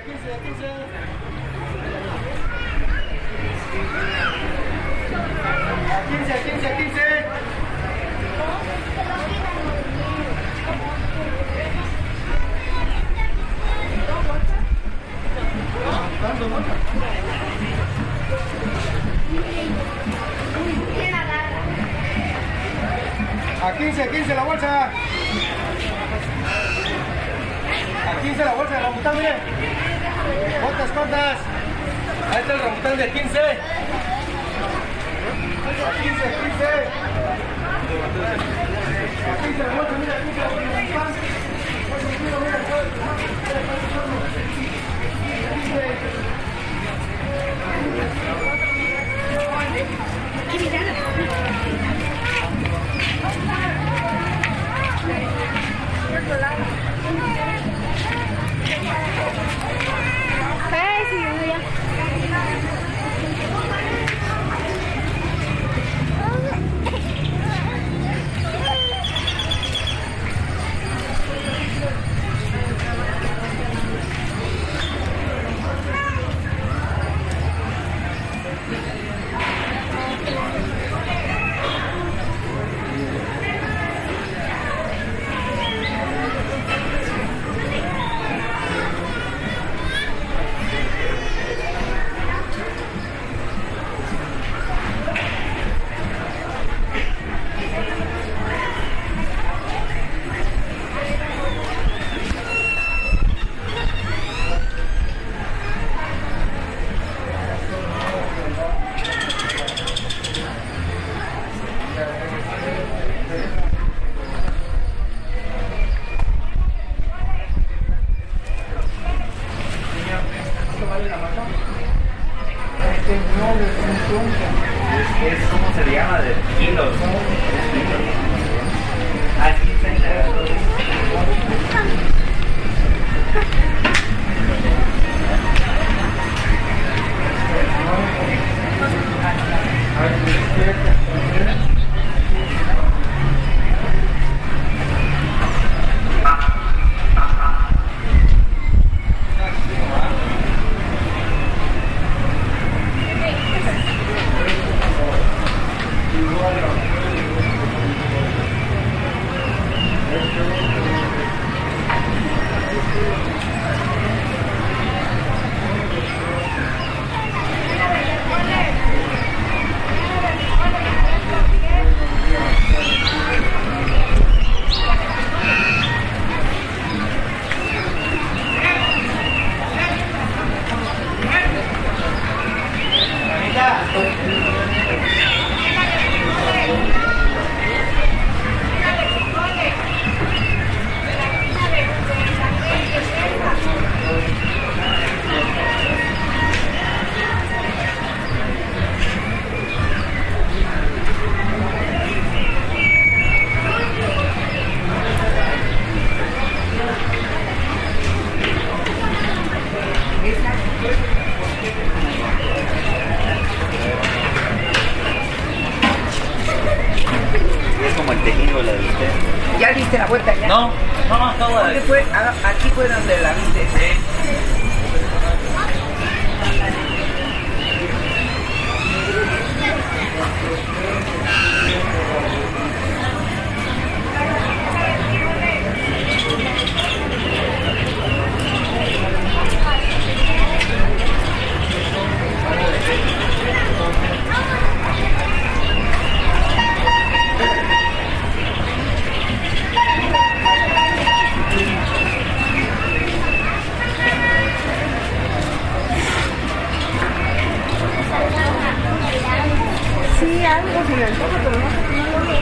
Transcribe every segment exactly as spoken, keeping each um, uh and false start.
quince, a quince. A quince, a quince, a quince. A quince, a quince la bolsa. A quince la bolsa de rambutan, mire. ¿Cuántas, cuántas? Ahí está el rambutan de quince. A quince, a quince. A quince la bolsa, mira, a quince la bolsa de rambutan. Es como se le llama de kilos. Aquí ¿Ya diste la vuelta ya? No, no, no, acabo de... Fue? Aquí fue donde la viste. Sí. Sí, algo se me antoja, pero no, no lo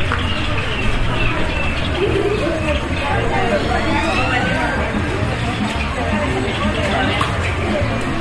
veo.